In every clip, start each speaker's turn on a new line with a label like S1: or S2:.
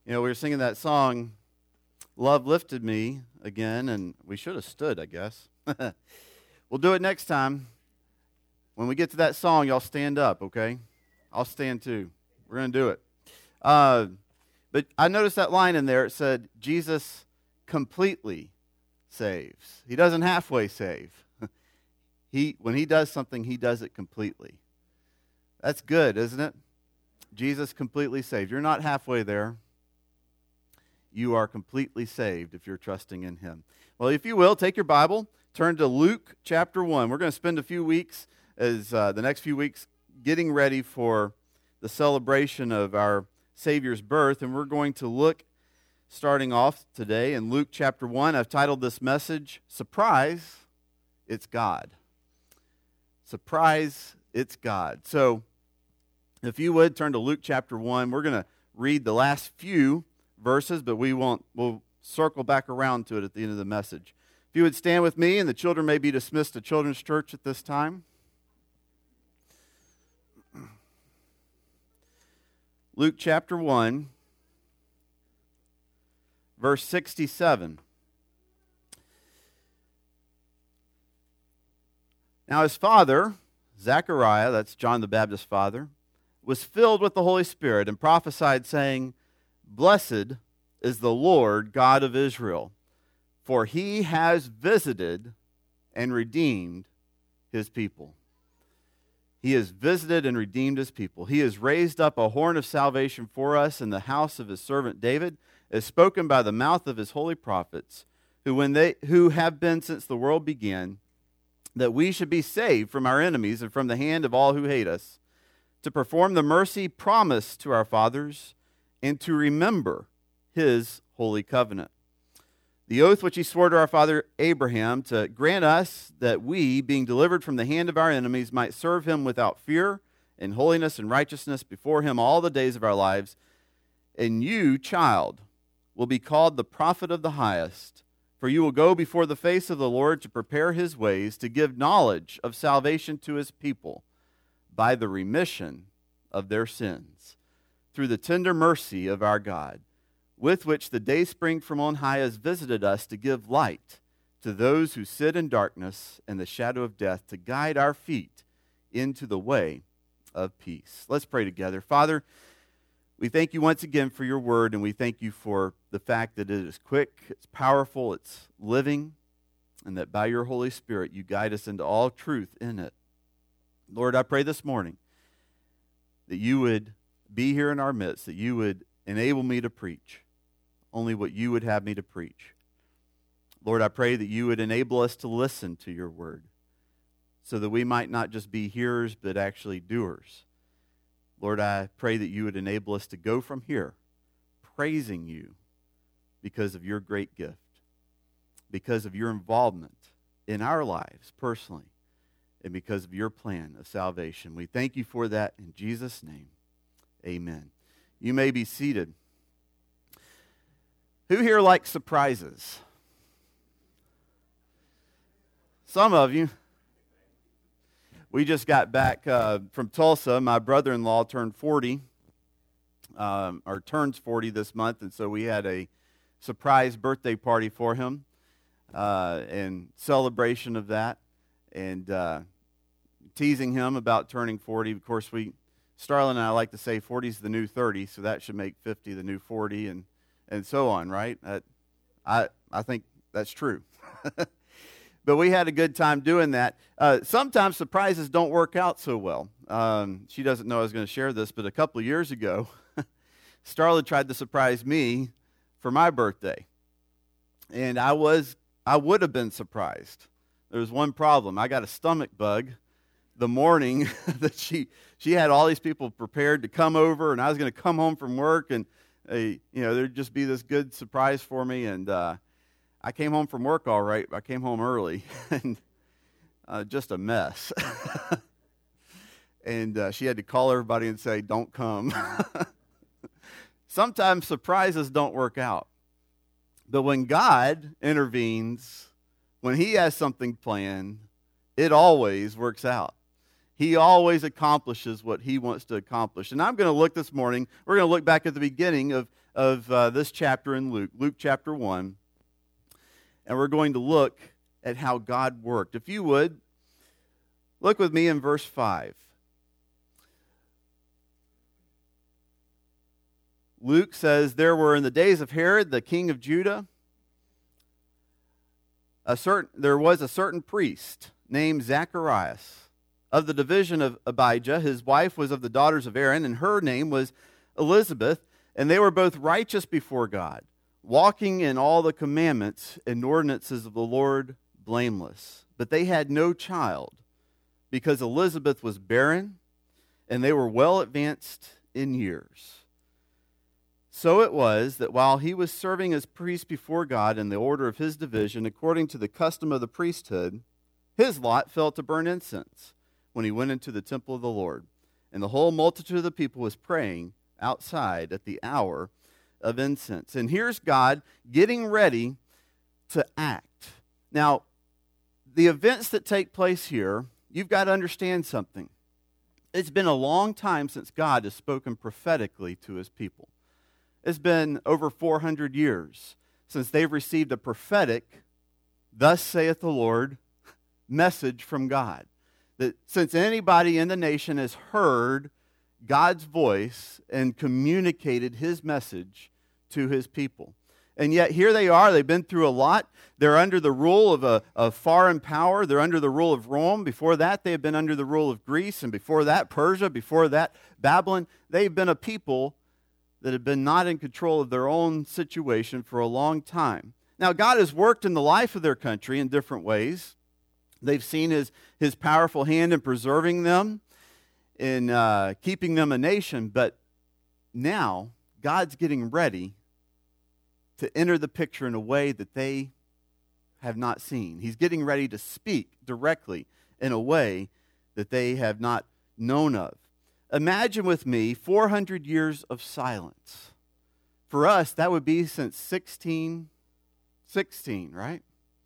S1: We were singing that song, Love Lifted Me, again, and we should have stood, I guess. We'll do it next time. When we get to that song, y'all stand up, okay? I'll stand too. We're going to do it. But I noticed that line in there. It said, Jesus completely saves. He doesn't halfway save. When he does something, he does it completely. That's good, isn't it? Jesus completely saved. You're not halfway there. You are completely saved if you're trusting in him. Well, if you will, take your Bible, turn to Luke chapter 1. We're going to spend a few weeks, the next few weeks, getting ready for the celebration of our Savior's birth, and we're going to look, starting off today in Luke chapter 1. I've titled this message, Surprise, It's God. Surprise, it's God. So, if you would, turn to Luke chapter 1. We're going to read the last few verses, but we'll circle back around to it at the end of the message. If you would stand with me, and the children may be dismissed to Children's Church at this time. Luke chapter 1, verse 67. Now his father, Zechariah, that's John the Baptist's father, was filled with the Holy Spirit and prophesied, saying, Blessed is the Lord God of Israel, for he has visited and redeemed his people. He has visited and redeemed his people. He has raised up a horn of salvation for us in the house of his servant David, as spoken by the mouth of his holy prophets, who have been since the world began, that we should be saved from our enemies and from the hand of all who hate us, to perform the mercy promised to our fathers, and to remember his holy covenant. The oath which he swore to our father Abraham, to grant us that we, being delivered from the hand of our enemies, might serve him without fear, in holiness and righteousness before him all the days of our lives. And you, child, will be called the prophet of the highest, for you will go before the face of the Lord to prepare his ways, to give knowledge of salvation to his people, by the remission of their sins, through the tender mercy of our God, with which the dayspring from on high has visited us, to give light to those who sit in darkness and the shadow of death, to guide our feet into the way of peace. Let's pray together. Father, we thank you once again for your word, and we thank you for the fact that it is quick, it's powerful, it's living, and that by your Holy Spirit you guide us into all truth in it. Lord, I pray this morning that you would be here in our midst, that you would enable me to preach only what you would have me to preach. Lord, I pray that you would enable us to listen to your word, so that we might not just be hearers, but actually doers. Lord, I pray that you would enable us to go from here praising you because of your great gift, because of your involvement in our lives personally, and because of your plan of salvation. We thank you for that in Jesus' name. Amen. You may be seated. Who here likes surprises? Some of you. We just got back from Tulsa. My brother-in-law turned 40, or turns 40 this month, and so we had a surprise birthday party for him in celebration of that, and teasing him about turning 40. Of course, Starlin and I like to say 40 is the new 30, so that should make 50 the new 40, and so on, right? I think that's true. But we had a good time doing that. Sometimes surprises don't work out so well. She doesn't know I was going to share this, but a couple of years ago, Starla tried to surprise me for my birthday. And I would have been surprised. There was one problem. I got a stomach bug the morning that she had all these people prepared to come over, and I was going to come home from work, and there'd just be this good surprise for me. And I came home from work all right. I came home early, and just a mess. And she had to call everybody and say, "Don't come." Sometimes surprises don't work out. But when God intervenes, when he has something planned, it always works out. He always accomplishes what he wants to accomplish. And I'm going to look this morning, we're going to look back at the beginning of of this chapter in Luke, Luke chapter 1, and we're going to look at how God worked. If you would, look with me in verse 5. Luke says, there were in the days of Herod, the king of Judah, there was a certain priest named Zacharias of the division of Abijah. His wife was of the daughters of Aaron, and her name was Elizabeth, and they were both righteous before God, walking in all the commandments and ordinances of the Lord blameless. But they had no child, because Elizabeth was barren, and they were well advanced in years. So it was that while he was serving as priest before God in the order of his division, according to the custom of the priesthood, his lot fell to burn incense when he went into the temple of the Lord. And the whole multitude of the people was praying outside at the hour of incense. And here's God getting ready to act. Now, the events that take place here, you've got to understand something. It's been a long time since God has spoken prophetically to his people. It's been over 400 years since they've received a prophetic, thus saith the Lord, message from God. That since anybody in the nation has heard God's voice and communicated his message to his people. And yet here they are. They've been through a lot. They're under the rule of a foreign power. They're under the rule of Rome. Before that, they had been under the rule of Greece. And before that, Persia. Before that, Babylon. They've been a people that have been not in control of their own situation for a long time. Now, God has worked in the life of their country in different ways. They've seen his powerful hand in preserving them, in keeping them a nation. But now, God's getting ready to enter the picture in a way that they have not seen. He's getting ready to speak directly in a way that they have not known of. Imagine with me 400 years of silence. For us, that would be since 1616, right?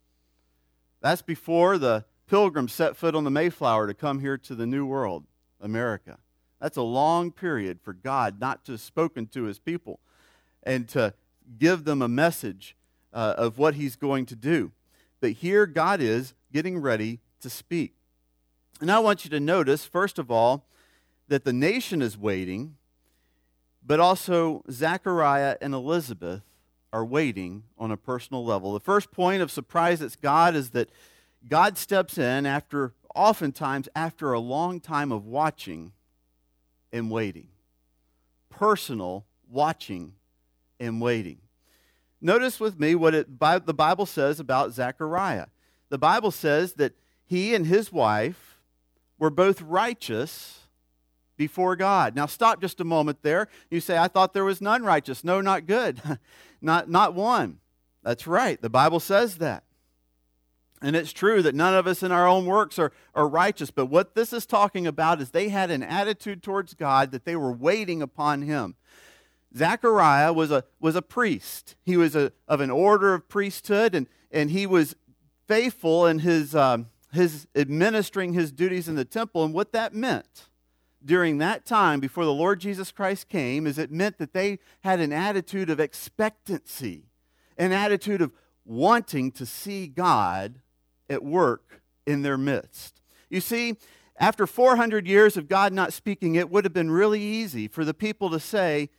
S1: That's before the Pilgrims set foot on the Mayflower to come here to the New World, America. That's a long period for God not to have spoken to his people and to give them a message of what he's going to do. But here God is getting ready to speak. And I want you to notice, first of all, that the nation is waiting, but also Zechariah and Elizabeth are waiting on a personal level. The first point of surprise that's God is that God steps in oftentimes after a long time of watching and waiting. Personal watching and waiting. Notice with me what the Bible says about Zechariah. The Bible says that he and his wife were both righteous before God. Now stop just a moment there. You say, I thought there was none righteous. No, not good. not one. That's right. The Bible says that. And it's true that none of us in our own works are righteous. But what this is talking about is they had an attitude towards God that they were waiting upon him. Zechariah was a priest. He was of an order of priesthood, and he was faithful in his administering his duties in the temple. And what that meant during that time before the Lord Jesus Christ came is it meant that they had an attitude of expectancy, an attitude of wanting to see God at work in their midst. You see, after 400 years of God not speaking, it would have been really easy for the people to say,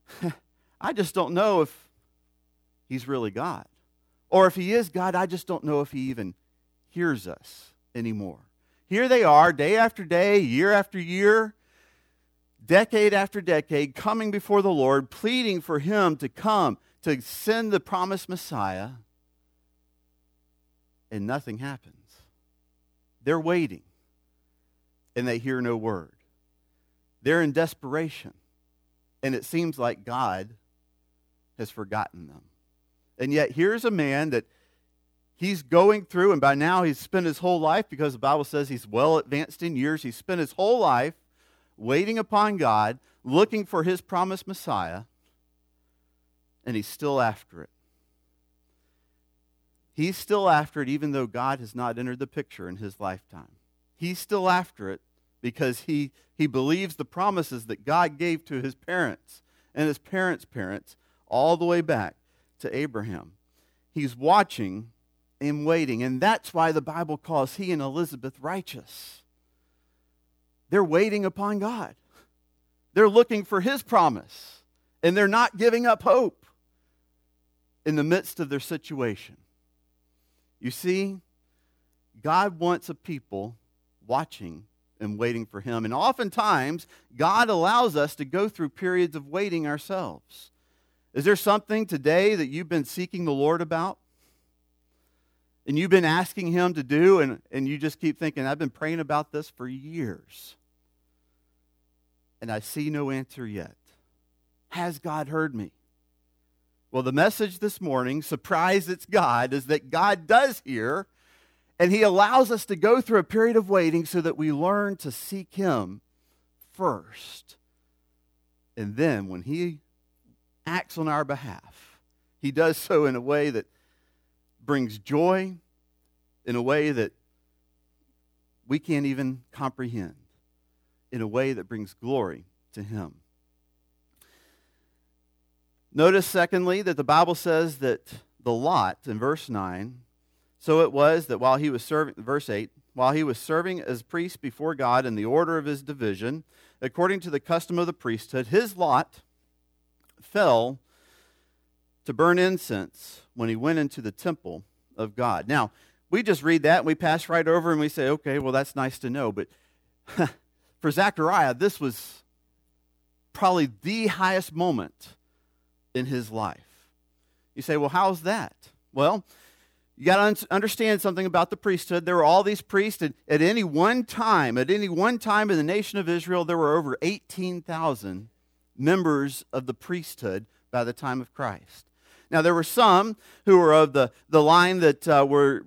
S1: I just don't know if he's really God. Or if he is God, I just don't know if he even hears us anymore. Here they are, day after day, year after year, decade after decade, coming before the Lord, pleading for him to come, to send the promised Messiah, and nothing happens. They're waiting, and they hear no word. They're in desperation, and it seems like God has forgotten them. And yet here's a man that he's going through, and by now he's spent his whole life, because the Bible says he's well advanced in years, he's spent his whole life waiting upon God, looking for his promised Messiah, and he's still after it. He's still after it even though God has not entered the picture in his lifetime. He's still after it because he believes the promises that God gave to his parents and his parents' parents all the way back to Abraham. He's watching and waiting, and that's why the Bible calls he and Elizabeth righteous. They're waiting upon God. They're looking for his promise, and they're not giving up hope in the midst of their situation. You see, God wants a people watching and waiting for him. And oftentimes, God allows us to go through periods of waiting ourselves. Is there something today that you've been seeking the Lord about? And you've been asking him to do, and you just keep thinking, I've been praying about this for years, and I see no answer yet. Has God heard me? Well, the message this morning, surprise it's God, is that God does hear, and he allows us to go through a period of waiting so that we learn to seek him first. And then when he acts on our behalf, he does so in a way that brings joy, in a way that we can't even comprehend, in a way that brings glory to him. Notice, secondly, that the Bible says that the lot, in verse 9, so it was that while he was serving, verse 8, while he was serving as priest before God in the order of his division, according to the custom of the priesthood, his lot fell to burn incense when he went into the temple of God. Now, we just read that and we pass right over and we say, okay, well, that's nice to know. But for Zechariah, this was probably the highest moment in his life. You say, well, how's that? Well, you got to understand something about the priesthood. There were all these priests, and at any one time in the nation of Israel, there were over 18,000 members of the priesthood by the time of Christ. Now, there were some who were of the line that were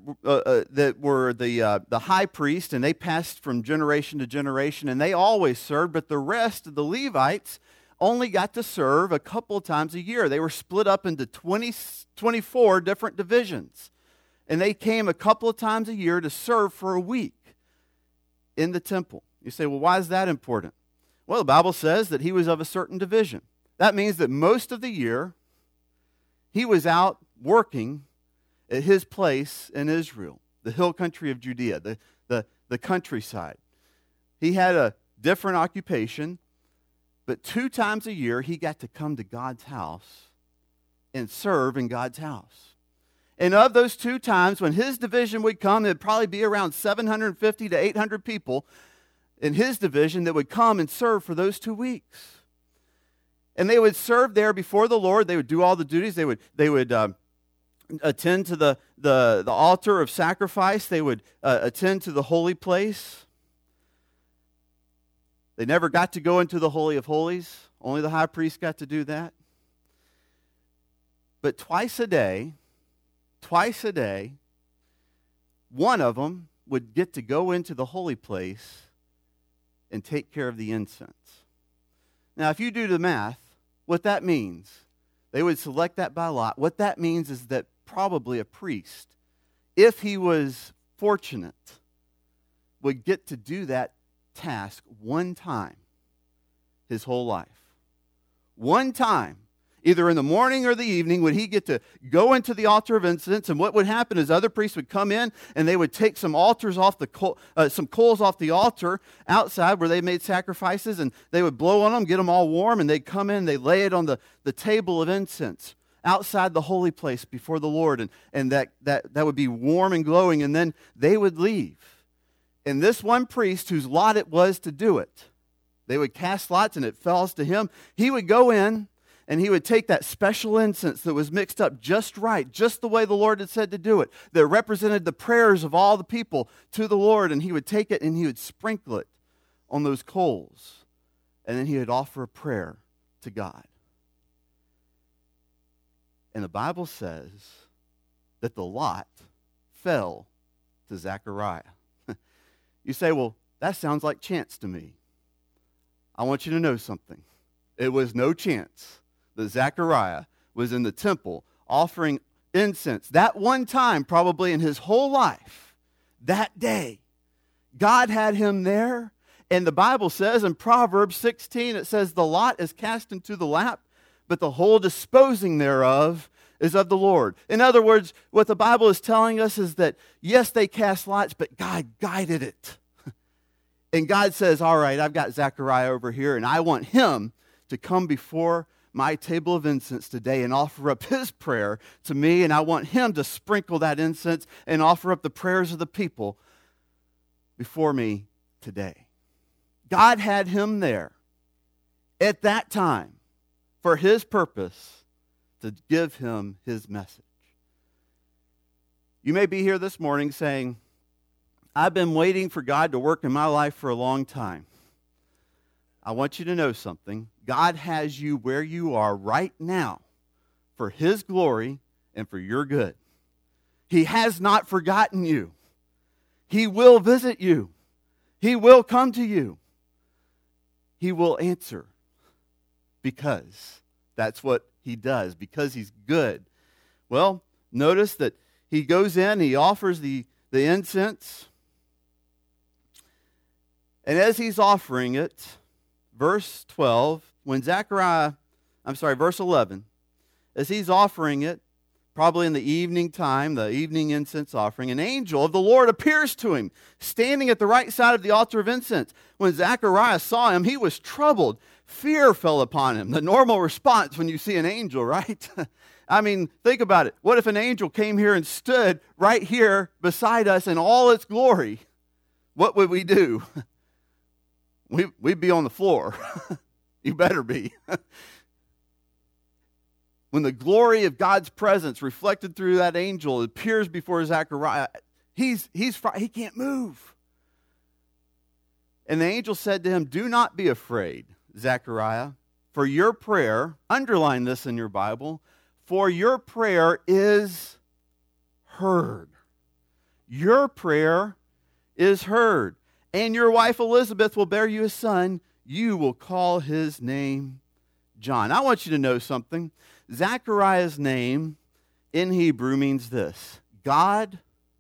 S1: the high priest, and they passed from generation to generation, and they always served. But the rest of the Levites only got to serve a couple of times a year. They were split up into 24 different divisions, and they came a couple of times a year to serve for a week in the temple. You say, well, why is that important? Well, the Bible says that he was of a certain division. That means that most of the year, he was out working at his place in Israel, the hill country of Judea, the countryside. He had a different occupation, but 2 times a year he got to come to God's house and serve in God's house. And of those 2 times, when his division would come, it would probably be around 750 to 800 people in his division that would come and serve for those 2 weeks. And they would serve there before the Lord. They would do all the duties. They would attend to the altar of sacrifice. They would attend to the holy place. They never got to go into the Holy of Holies. Only the high priest got to do that. But twice a day, one of them would get to go into the holy place and take care of the incense. Now, if you do the math, what that means, they would select that by lot. What that means is that probably a priest, if he was fortunate, would get to do that task one time his whole life. One time, either in the morning or the evening, would he get to go into the altar of incense, and what would happen is other priests would come in and they would take some some coals off the altar outside where they made sacrifices, and they would blow on them, get them all warm, and they'd come in, they'd lay it on the table of incense outside the holy place before the Lord, and that would be warm and glowing, and then they would leave. And this one priest, whose lot it was to do it, they would cast lots and it falls to him. He would go in and he would take that special incense that was mixed up just right, just the way the Lord had said to do it, that represented the prayers of all the people to the Lord, and he would take it and he would sprinkle it on those coals, and then he would offer a prayer to God. And the Bible says that the lot fell to Zechariah. You say, well, that sounds like chance to me. I want you to know something. It was no chance that Zechariah was in the temple offering incense. That one time, probably in his whole life, that day, God had him there. And the Bible says in Proverbs 16, it says, the lot is cast into the lap, but the whole disposing thereof is of the Lord. In other words, what the Bible is telling us is that, yes, they cast lots, but God guided it. And God says, all right, I've got Zechariah over here, and I want him to come before my table of incense today and offer up his prayer to me, and I want him to sprinkle that incense and offer up the prayers of the people before me today. God had him there at that time for his purpose to give him his message. You may be here this morning saying, I've been waiting for God to work in my life for a long time. I want you to know something. God has you where you are right now for his glory and for your good. He has not forgotten you. He will visit you. He will come to you. He will answer because that's what he does, because he's good. Well, notice that he goes in, he offers the incense. And as he's offering it, verse 11, as he's offering it, probably in the evening time, the evening incense offering, an angel of the Lord appears to him, standing at the right side of the altar of incense. When Zechariah saw him, he was troubled. Fear fell upon him. The normal response when you see an angel, right? I mean, think about it. What if an angel came here and stood right here beside us in all its glory? What would we do? We'd be on the floor. You better be. When the glory of God's presence reflected through that angel appears before Zechariah, he can't move. And the angel said to him, do not be afraid, Zechariah, for your prayer, underline this in your Bible, for your prayer is heard. Your prayer is heard. And your wife Elizabeth will bear you a son. You will call his name John. I want you to know something. Zechariah's name in Hebrew means this: God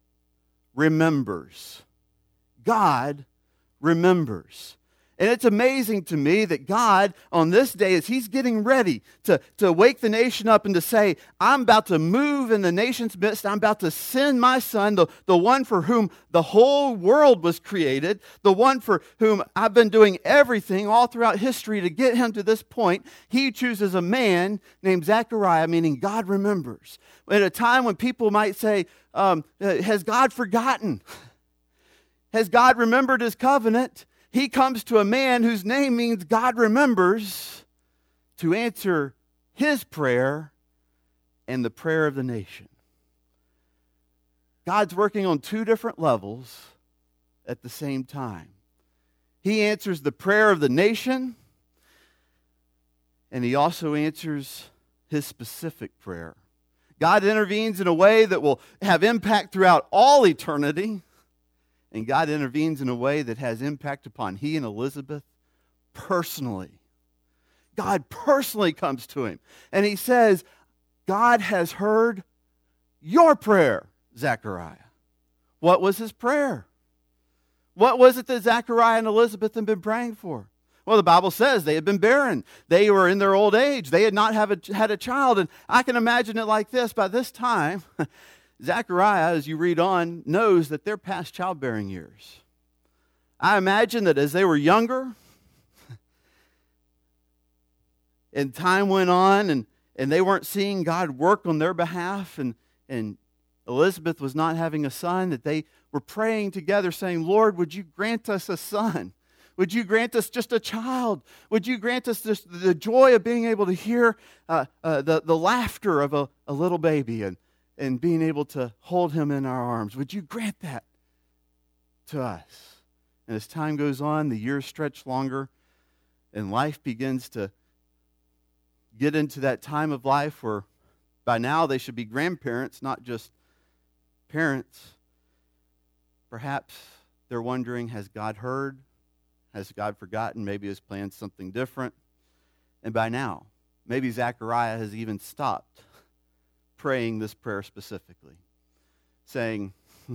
S1: remembers. God remembers. And it's amazing to me that God, on this day, as he's getting ready to wake the nation up and to say, I'm about to move in the nation's midst, I'm about to send my son, the one for whom the whole world was created, the one for whom I've been doing everything all throughout history to get him to this point. He chooses a man named Zechariah, meaning God remembers. At a time when people might say, has God forgotten? Has God remembered his covenant? He comes to a man whose name means God remembers to answer his prayer and the prayer of the nation. God's working on two different levels at the same time. He answers the prayer of the nation, and he also answers his specific prayer. God intervenes in a way that will have impact throughout all eternity. And God intervenes in a way that has impact upon he and Elizabeth personally. God personally comes to him. And he says, God has heard your prayer, Zechariah. What was his prayer? What was it that Zechariah and Elizabeth had been praying for? Well, the Bible says they had been barren. They were in their old age. They had not had a child. And I can imagine it like this. By this time, Zechariah, as you read on, knows that they're past childbearing years. I imagine that as they were younger, and time went on, and they weren't seeing God work on their behalf, and Elizabeth was not having a son, that they were praying together saying, Lord, would you grant us a son? Would you grant us just a child? Would you grant us just the joy of being able to hear the laughter of a little baby and being able to hold him in our arms? Would you grant that to us? And as time goes on, the years stretch longer, and life begins to get into that time of life where by now they should be grandparents, not just parents. Perhaps they're wondering, has God heard? Has God forgotten? Maybe He's planned something different. And by now, maybe Zechariah has even stopped praying this prayer specifically, saying,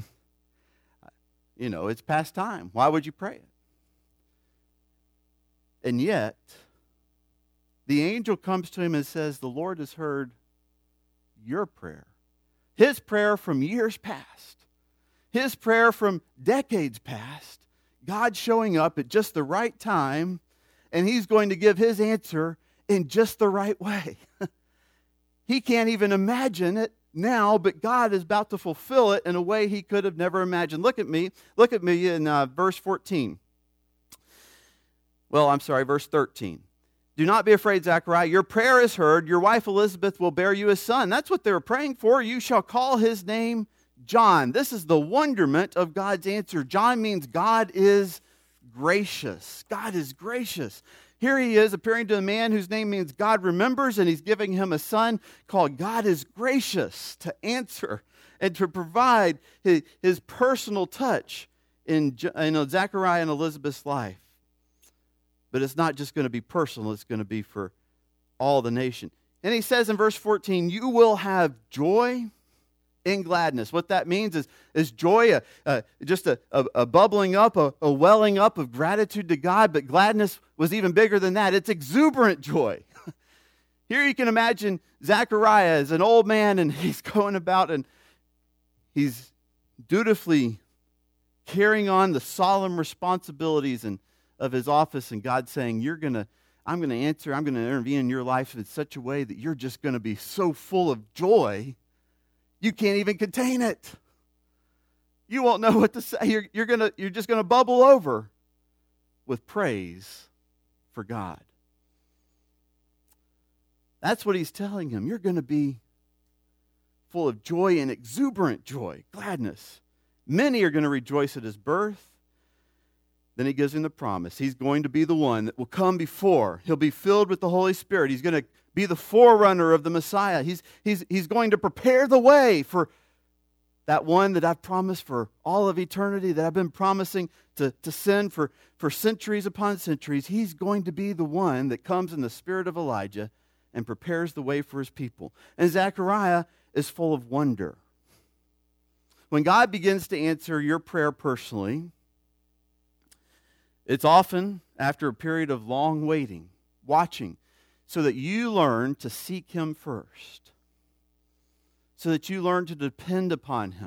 S1: it's past time. Why would you pray it? And yet, the angel comes to him and says, the Lord has heard your prayer. His prayer from years past. His prayer from decades past. God showing up at just the right time, and he's going to give his answer in just the right way. He can't even imagine it now, but God is about to fulfill it in a way he could have never imagined. Look at me in verse 14. Well, I'm sorry, verse 13. Do not be afraid, Zechariah. Your prayer is heard. Your wife Elizabeth will bear you a son. That's what they were praying for. You shall call his name John. This is the wonderment of God's answer. John means God is gracious. God is gracious. Here he is appearing to a man whose name means God remembers, and he's giving him a son called God is gracious to answer and to provide his personal touch in Zechariah and Elizabeth's life. But it's not just going to be personal, it's going to be for all the nation. And he says in verse 14, you will have joy and gladness. What that means is joy, just a bubbling up, a welling up of gratitude to God, but gladness was even bigger than that. It's exuberant joy. Here you can imagine Zechariah as an old man, and he's going about and he's dutifully carrying on the solemn responsibilities of his office, and God saying, I'm going to answer, I'm going to intervene in your life in such a way that you're just going to be so full of joy, you can't even contain it. You won't know what to say. You're just going to bubble over with praise for God. That's what he's telling him. You're going to be full of joy and exuberant joy, gladness. Many are going to rejoice at his birth. Then he gives him the promise. He's going to be the one that will come before. He'll be filled with the Holy Spirit. He's going to be the forerunner of the Messiah. He's going to prepare the way for that one that I've promised for all of eternity, that I've been promising to send for centuries upon centuries. He's going to be the one that comes in the spirit of Elijah and prepares the way for his people. And Zechariah is full of wonder. When God begins to answer your prayer personally, it's often after a period of long waiting, watching, so that you learn to seek him first, so that you learn to depend upon him.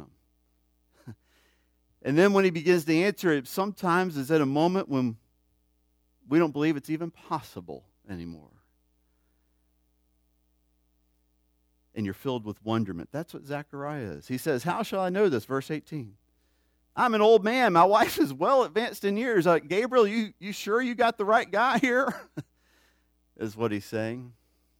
S1: And then when he begins to answer it, sometimes is at a moment when we don't believe it's even possible anymore. And you're filled with wonderment. That's what Zechariah is. He says, how shall I know this? Verse 18. I'm an old man. My wife is well advanced in years. Gabriel, you sure you got the right guy here? Is what he's saying.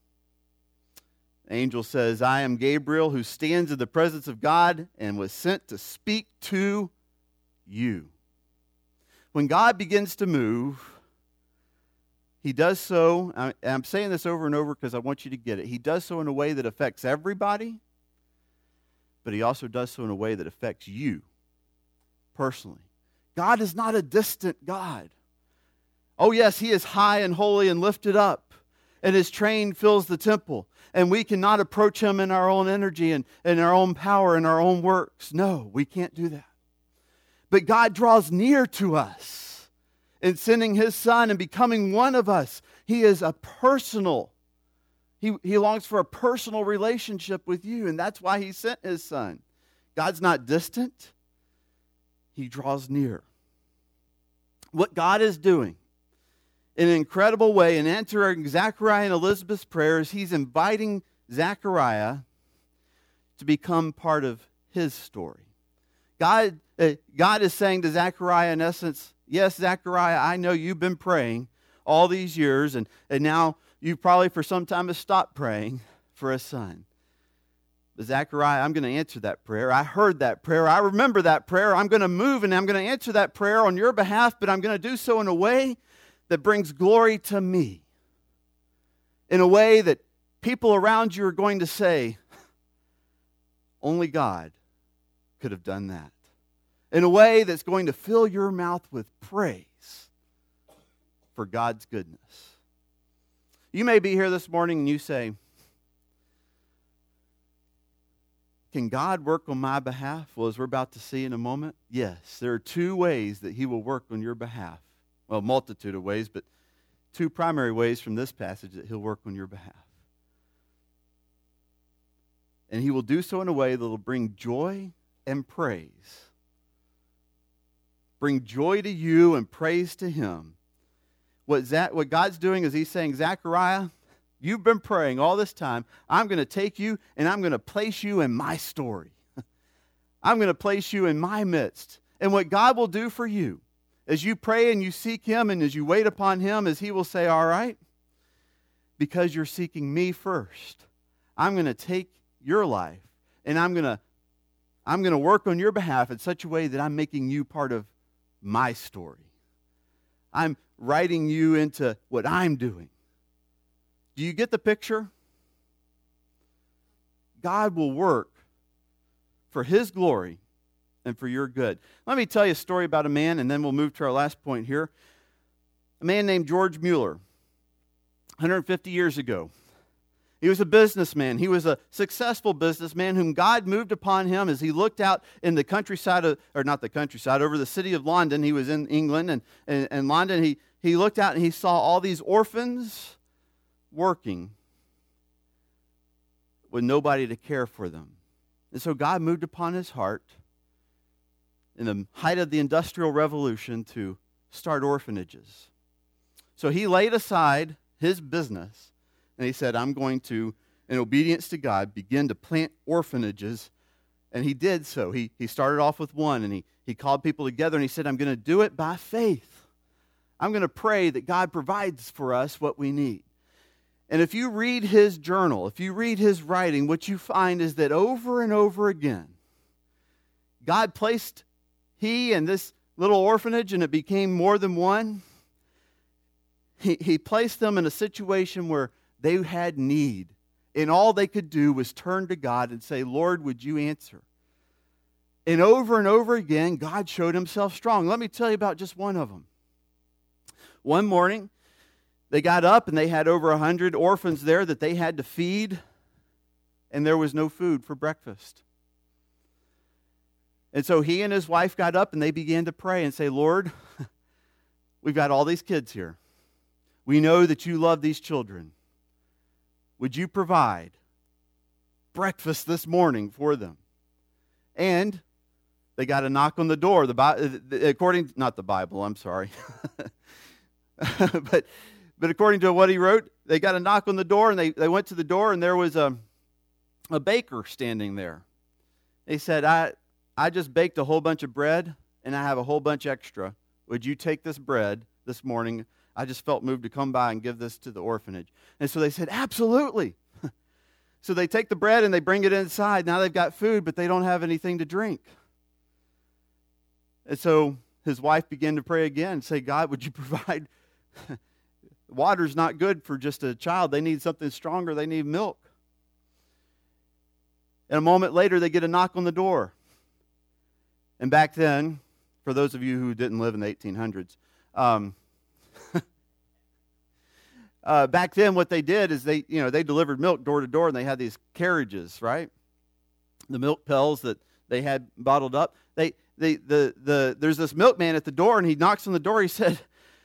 S1: The angel says, I am Gabriel who stands in the presence of God and was sent to speak to you. When God begins to move, he does so, and I'm saying this over and over because I want you to get it. He does so in a way that affects everybody, but he also does so in a way that affects you personally. God is not a distant God. Oh yes, he is high and holy and lifted up, and his train fills the temple, and we cannot approach him in our own energy and in our own power and our own works. No, we can't do that. But God draws near to us in sending his son and becoming one of us. He is a personal, he longs for a personal relationship with you, and that's why he sent his son. God's not distant. He draws near. What God is doing in an incredible way in answering Zechariah and Elizabeth's prayers, he's inviting Zechariah to become part of his story. God is saying to Zechariah, in essence, yes, Zechariah, I know you've been praying all these years, and now you probably for some time have stopped praying for a son. But Zechariah, I'm going to answer that prayer. I heard that prayer. I remember that prayer. I'm going to move and I'm going to answer that prayer on your behalf, but I'm going to do so in a way that brings glory to me. In a way that people around you are going to say, only God could have done that. In a way that's going to fill your mouth with praise for God's goodness. You may be here this morning and you say, can God work on my behalf? Well, as we're about to see in a moment, yes. There are two ways that he will work on your behalf. Well, a multitude of ways, but two primary ways from this passage that he'll work on your behalf. And he will do so in a way that will bring joy and praise. Bring joy to you and praise to him. What God's doing is he's saying, Zechariah, you've been praying all this time. I'm going to take you and I'm going to place you in my story. I'm going to place you in my midst. And what God will do for you, as you pray and you seek him and as you wait upon him, is he will say, all right, because you're seeking me first, I'm going to take your life and I'm going to work on your behalf in such a way that I'm making you part of my story. I'm writing you into what I'm doing. Do you get the picture? God will work for his glory and for your good. Let me tell you a story about a man, and then we'll move to our last point here. A man named George Mueller, 150 years ago. He was a businessman. He was a successful businessman whom God moved upon him as he looked out in the countryside, over the city of London. He was in England, and London, he looked out and he saw all these orphans working with nobody to care for them. And so God moved upon his heart in the height of the Industrial Revolution to start orphanages. So he laid aside his business and he said, I'm going to, in obedience to God, begin to plant orphanages. And he did so. He started off with one, and he called people together, and he said, I'm going to do it by faith. I'm going to pray that God provides for us what we need. And if you read his journal, if you read his writing, what you find is that over and over again, God placed he and this little orphanage, and it became more than one. He placed them in a situation where they had need. And all they could do was turn to God and say, Lord, would you answer? And over again, God showed himself strong. Let me tell you about just one of them. One morning, they got up and they had over 100 orphans there that they had to feed, and there was no food for breakfast. And so he and his wife got up and they began to pray and say, Lord, we've got all these kids here. We know that you love these children. Would you provide breakfast this morning for them? And they got a knock on the door. Not the Bible, I'm sorry. but according to what he wrote, they got a knock on the door, and they went to the door, and there was a baker standing there. They said, I just baked a whole bunch of bread, and I have a whole bunch extra. Would you take this bread this morning? I just felt moved to come by and give this to the orphanage. And so they said, absolutely. So they take the bread and they bring it inside. Now they've got food, but they don't have anything to drink. And so his wife began to pray again and say, God, would you provide? Water's not good for just a child. They need something stronger. They need milk. And a moment later, they get a knock on the door. And back then, for those of you who didn't live in the 1800s, back then what they did is they delivered milk door to door, and they had these carriages, right? The milk pails that they had bottled up. There's this milkman at the door, and he knocks on the door. He said,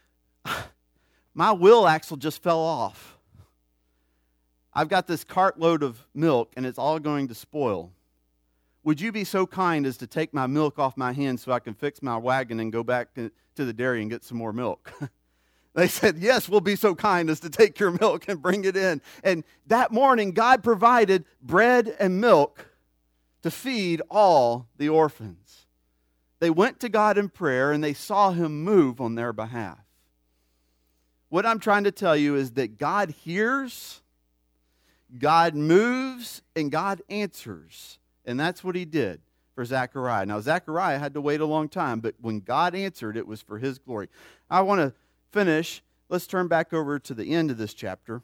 S1: my wheel axle just fell off. I've got this cartload of milk, and it's all going to spoil. Would you be so kind as to take my milk off my hands so I can fix my wagon and go back to the dairy and get some more milk? They said, yes, we'll be so kind as to take your milk and bring it in. And that morning, God provided bread and milk to feed all the orphans. They went to God in prayer, and they saw him move on their behalf. What I'm trying to tell you is that God hears, God moves, and God answers. And that's what he did for Zechariah. Now, Zechariah had to wait a long time, but when God answered, it was for his glory. I want to finish. Let's turn back over to the end of this chapter.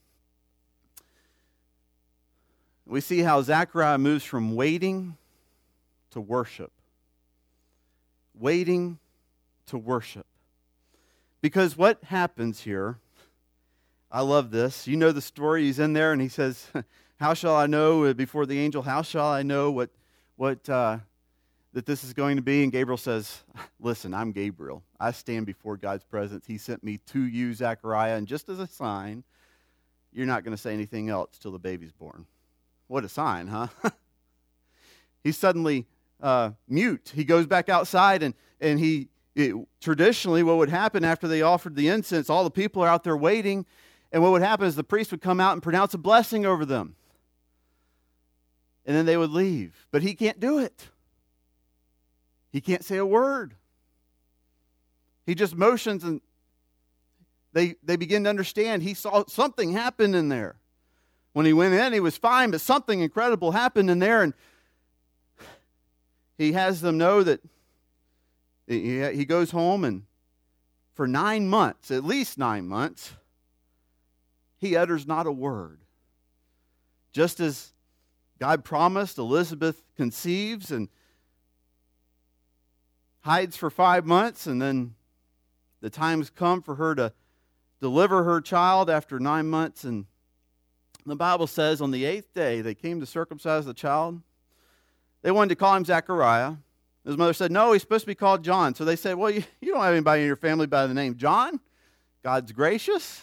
S1: We see how Zechariah moves from waiting to worship. Waiting to worship. Because what happens here, I love this. You know the story. He's in there and he says, how shall I know before the angel, how shall I know what the that this is going to be? And Gabriel says, listen, I'm Gabriel. I stand before God's presence. He sent me to you, Zechariah, and just as a sign, you're not going to say anything else till the baby's born. What a sign, huh? He's suddenly mute. He goes back outside, and traditionally what would happen after they offered the incense, all the people are out there waiting, and what would happen is the priest would come out and pronounce a blessing over them. And then they would leave. But he can't do it. He can't say a word. He just motions, and they begin to understand. He saw something happen in there. When he went in, he was fine, but something incredible happened in there, and he has them know that he goes home, and for 9 months, at least 9 months, he utters not a word. Just as God promised, Elizabeth conceives and hides for 5 months, and then the time's come for her to deliver her child after 9 months. And the Bible says on the 8th day they came to circumcise the child. They wanted to call him Zechariah. His mother said, no, he's supposed to be called John. So they said, well, you don't have anybody in your family by the name John? God's gracious.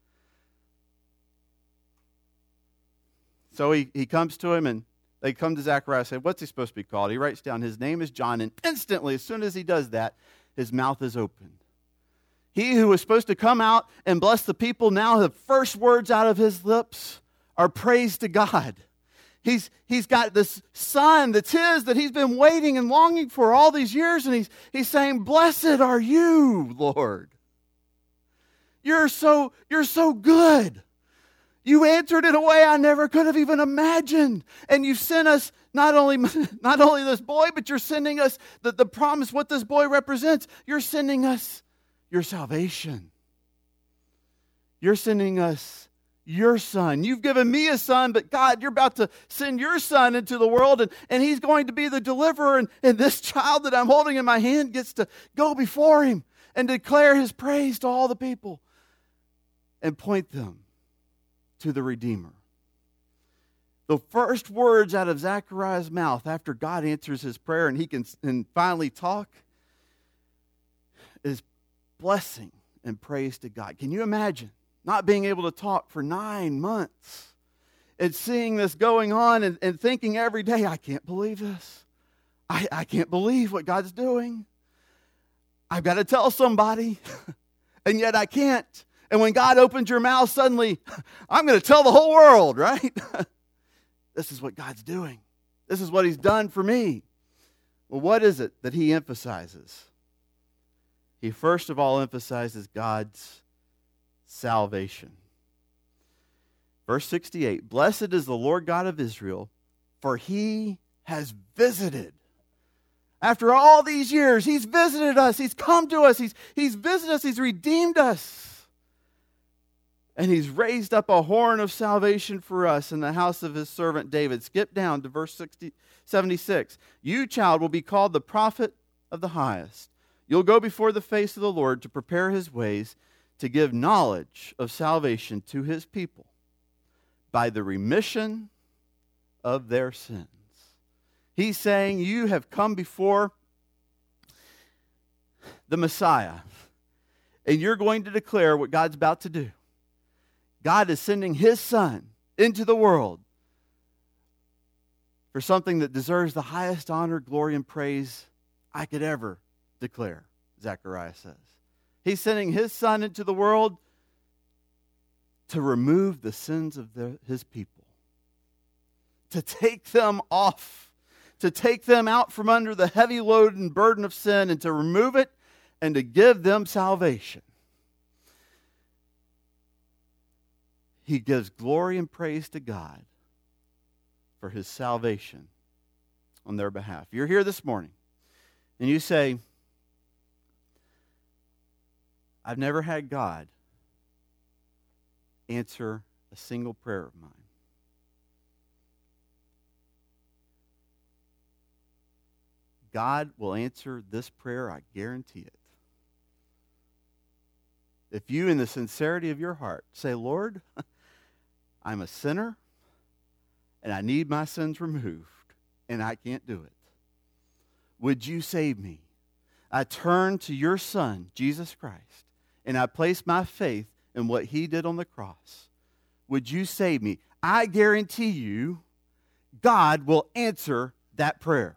S1: So he comes to him, and they come to Zechariah and say, what's he supposed to be called? He writes down, his name is John. And instantly, as soon as he does that, his mouth is opened. He who was supposed to come out and bless the people, now the first words out of his lips are praise to God. He's got this son that's his, that he's been waiting and longing for all these years, and he's saying, blessed are you, Lord. You're so good. You answered in a way I never could have even imagined. And you sent us not only this boy, but you're sending us the promise, what this boy represents. You're sending us your salvation. You're sending us your son. You've given me a son, but God, you're about to send your son into the world, and he's going to be the deliverer. And this child that I'm holding in my hand gets to go before him and declare his praise to all the people and point them to the Redeemer. The first words out of Zechariah's mouth after God answers his prayer and he can finally talk is blessing and praise to God. Can you imagine not being able to talk for 9 months and seeing this going on and thinking every day, I can't believe this. I can't believe what God's doing. I've got to tell somebody, and yet I can't. And when God opens your mouth, suddenly, I'm going to tell the whole world, right? This is what God's doing. This is what he's done for me. Well, what is it that he emphasizes? He first of all emphasizes God's salvation. Verse 68, blessed is the Lord God of Israel, for he has visited. After all these years, he's visited us. He's come to us. He's visited us. He's redeemed us. And he's raised up a horn of salvation for us in the house of his servant David. Skip down to verse 76. You, child, will be called the prophet of the highest. You'll go before the face of the Lord to prepare his ways, to give knowledge of salvation to his people by the remission of their sins. He's saying you have come before the Messiah, and you're going to declare what God's about to do. God is sending his son into the world for something that deserves the highest honor, glory, and praise I could ever declare, Zechariah says. He's sending his son into the world to remove the sins of his people, to take them off, to take them out from under the heavy load and burden of sin, and to remove it and to give them salvation. He gives glory and praise to God for his salvation on their behalf. You're here this morning and you say, I've never had God answer a single prayer of mine. God will answer this prayer, I guarantee it. If you, in the sincerity of your heart, say, Lord, I'm a sinner, and I need my sins removed, and I can't do it. would you save me? I turn to your Son, Jesus Christ, and I place my faith in what he did on the cross. Would you save me? I guarantee you, God will answer that prayer.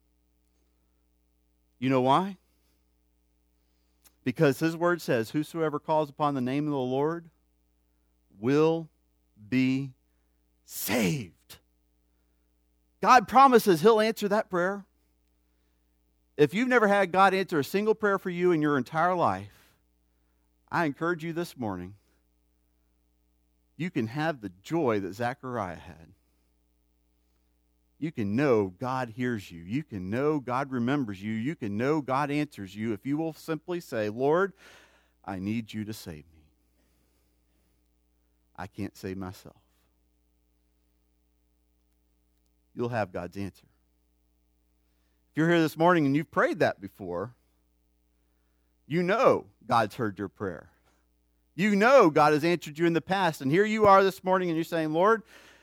S1: You know why? Because his word says, whosoever calls upon the name of the Lord will be saved. God promises he'll answer that prayer. If you've never had God answer a single prayer for you in your entire life, I encourage you this morning, you can have the joy that Zechariah had. You can know God hears you. You can know God remembers you. You can know God answers you if you will simply say, Lord, I need you to save me. I can't save myself. You'll have God's answer. If you're here this morning and you've prayed that before, you know God's heard your prayer. You know God has answered you in the past. And here you are this morning and you're saying, Lord,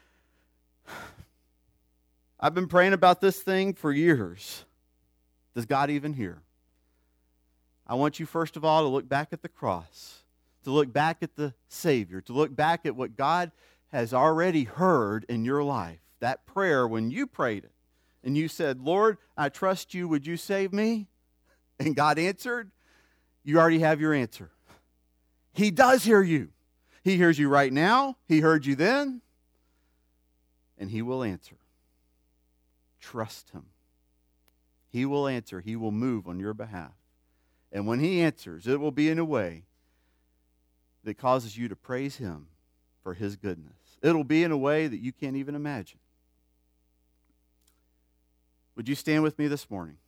S1: I've been praying about this thing for years. Does God even hear? I want you, first of all, to look back at the cross, to look back at the Savior, to look back at what God has already heard in your life. That prayer, when you prayed it, and you said, Lord, I trust you, would you save me? And God answered, you already have your answer. He does hear you. He hears you right now. He heard you then. And he will answer. Trust him. He will answer. He will move on your behalf. And when he answers, it will be in a way that causes you to praise him for his goodness. It'll be in a way that you can't even imagine. Would you stand with me this morning?